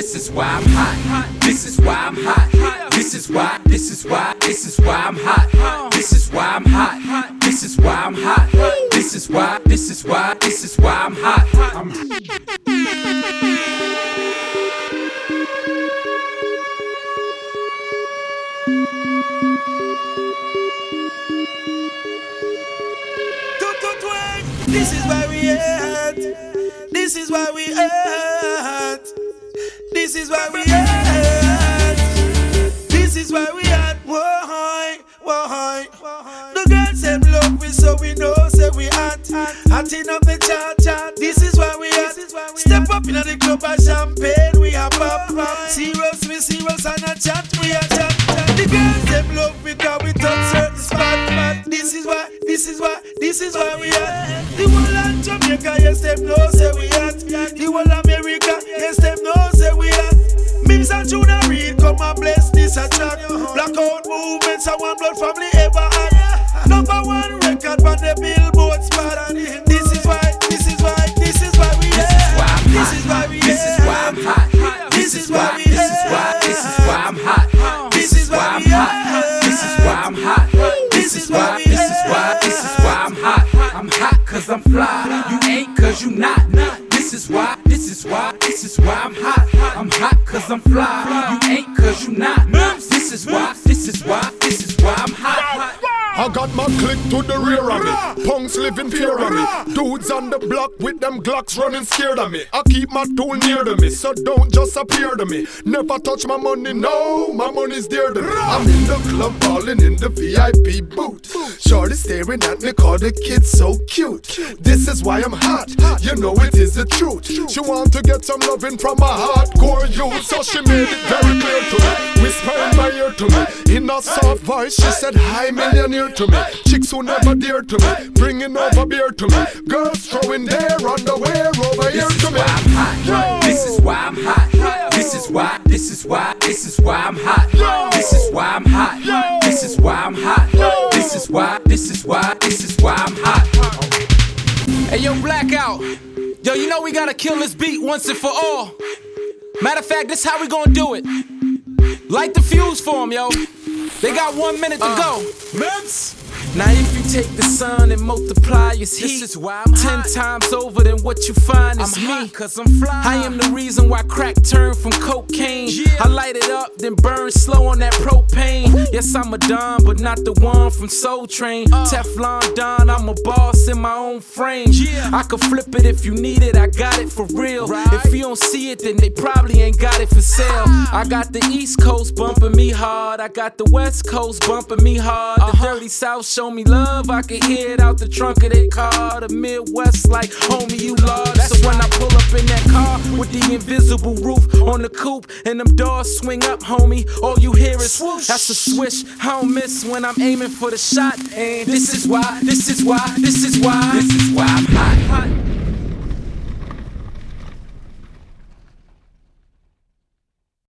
this is why I'm hot. This is why I'm hot. This is why I'm hot. This is why I'm hot. This is why I'm hot. This is why I'm hot. This is why we at. This is why we at. This is why we at. This is why we at. Why? The girls them love we, so we know say we at. Hotting up the chart. This is why we at. Step up in the club and champagne we a pop. Serious and a chat we a chat. The girls them love we 'cause we touch certain spot. This is why we at. The whole of Jamaica, yes them know say we at. The whole of America, yes them know say we at. Mims and Junior Reid come and bless this a track. Blackout movements and One Blood family ever had. #1 record on the Billboard spot. This is why we at. This is why we at. This is why I'm hot. This is why we at. This is why I'm hot. This is why I'm hot. This is why I'm hot. This is why I'm hot. I'm hot 'cause I'm fly. You ain't 'cause you not. This is why I'm hot. I'm hot 'cause I'm fly. You ain't 'cause you not. This is why I'm hot. I got my click to the rear of me. Punks living fear of me. Dudes on the block with them Glocks running scared of me. I keep my tool near to me, so don't just appear to me. Never touch my money, no, my money's dear to me. I'm in the club balling in the VIP booth. Shorty staring at me 'cause the kid's so cute. This is why I'm hot, you know it is the truth. She want to get some loving from a hardcore youth, so she made it very clear to me. Whisper in my ear to me, in a soft voice she said, "Hi millionaire" to me. Chicks who never dare to me, bringing over beer to me. Girls throwing their underwear over here to me. This is why I'm hot. This is why I'm hot. This is why I'm hot. This is why I'm hot. This is why I'm hot. Hey yo, Blackout. Yo, you know we gotta kill this beat once and for all. Matter of fact, this how we gonna do it. Light the fuse for them, yo. They got 1 minute to go. Now if you take the sun and multiply its heat, this is why I'm 10 times over than what you find is me. 'Cause I'm fly. I am the reason why crack turned from cocaine. I light it up, then burn slow on that propane. Yes, I'm a Don, but not the one from Soul Train. Teflon Don, I'm a boss in my own frame. I could flip it if you need it, I got it for real. If you don't see it, then they probably ain't got it for sale. I got the East Coast bumping me hard, I got the West Coast bumping me hard. The Dirty South show me love, I can hear it out the trunk of their car. The Midwest like, homie, you large. So when I pull up in that car with the invisible roof on the coupe and them doors swing up, homie, all you hear is swoosh. That's a swish. I don't miss when I'm aiming for the shot. And this is why I'm hot.